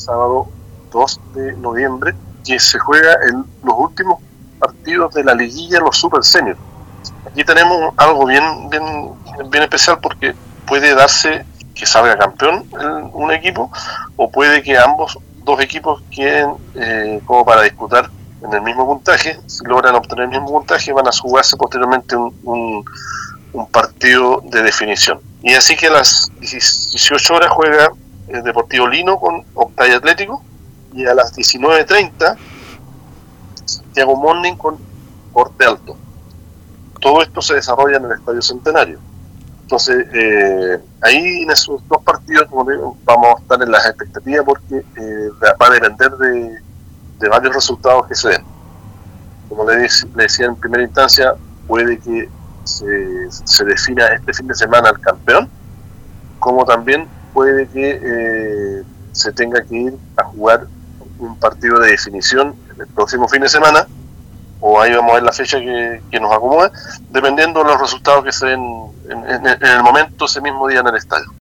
sábado 2 de noviembre, que se juega en los últimos partidos de la liguilla, los Super Senior. Aquí tenemos algo bien especial, porque puede darse que salga campeón un equipo, o puede que dos equipos queden como para disputar en el mismo puntaje. Si logran obtener el mismo puntaje, van a jugarse posteriormente un partido de definición. Y así que a las 18 horas juega el Deportivo Lino con Octay Atlético, y a las 19:30 Santiago Morning con Corte Alto. Todo esto se desarrolla en el Estadio Centenario. Entonces, ahí en esos dos partidos, como digo, vamos a estar en las expectativas, porque va a depender de varios resultados que se den. Como le decía en primera instancia, puede que se defina este fin de semana el campeón, como también puede que se tenga que ir a jugar un partido de definición el próximo fin de semana, o ahí vamos a ver la fecha que nos acomoda, dependiendo de los resultados que se den en el momento, ese mismo día en el estadio.